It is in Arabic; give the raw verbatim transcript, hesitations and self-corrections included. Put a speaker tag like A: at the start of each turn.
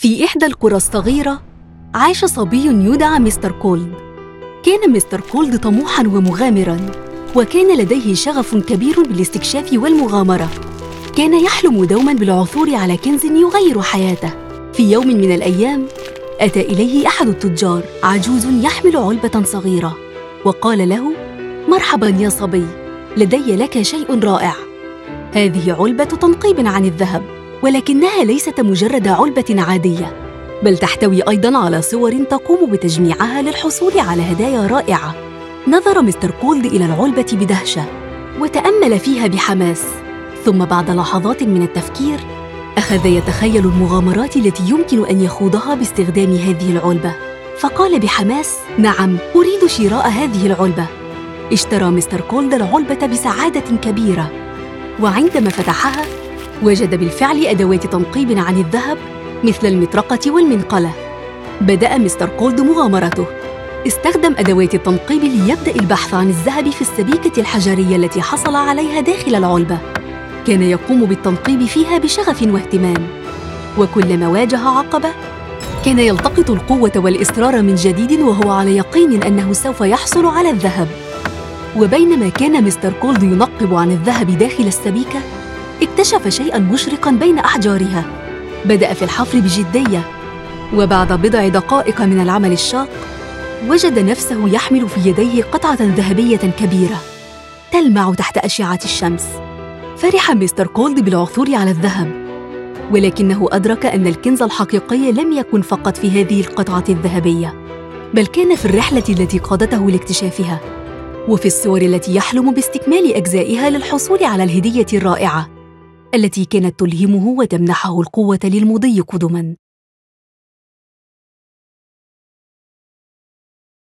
A: في إحدى القرى الصغيرة عاش صبي يدعى مستر كولد. كان مستر كولد طموحاً ومغامراً، وكان لديه شغف كبير بالاستكشاف والمغامرة. كان يحلم دوماً بالعثور على كنز يغير حياته. في يوم من الأيام أتى إليه أحد التجار عجوز يحمل علبة صغيرة، وقال له: مرحباً يا صبي، لدي لك شيء رائع. هذه علبة تنقيب عن الذهب، ولكنها ليست مجرد علبة عادية، بل تحتوي أيضاً على صور تقوم بتجميعها للحصول على هدايا رائعة. نظر مستر كولد إلى العلبة بدهشة وتأمل فيها بحماس، ثم بعد لحظات من التفكير أخذ يتخيل المغامرات التي يمكن أن يخوضها باستخدام هذه العلبة، فقال بحماس: نعم، أريد شراء هذه العلبة. اشترى مستر كولد العلبة بسعادة كبيرة، وعندما فتحها وجد بالفعل أدوات تنقيب عن الذهب مثل المطرقة والمنقلة. بدأ مستر كولد مغامرته. استخدم أدوات التنقيب ليبدأ البحث عن الذهب في السبيكة الحجرية التي حصل عليها داخل العلبة. كان يقوم بالتنقيب فيها بشغف واهتمام، وكلما واجه عقبة كان يلتقط القوة والإصرار من جديد، وهو على يقين أنه سوف يحصل على الذهب. وبينما كان مستر كولد ينقب عن الذهب داخل السبيكة، اكتشف شيئاً مشرقاً بين أحجارها. بدأ في الحفر بجدية، وبعد بضع دقائق من العمل الشاق وجد نفسه يحمل في يديه قطعة ذهبية كبيرة تلمع تحت أشعة الشمس. فرح مستر كولد بالعثور على الذهب، ولكنه أدرك أن الكنز الحقيقي لم يكن فقط في هذه القطعة الذهبية، بل كان في الرحلة التي قادته لاكتشافها، وفي الصور التي يحلم باستكمال أجزائها للحصول على الهدية الرائعة التي كانت تلهمه وتمنحه القوة للمضي قدماً.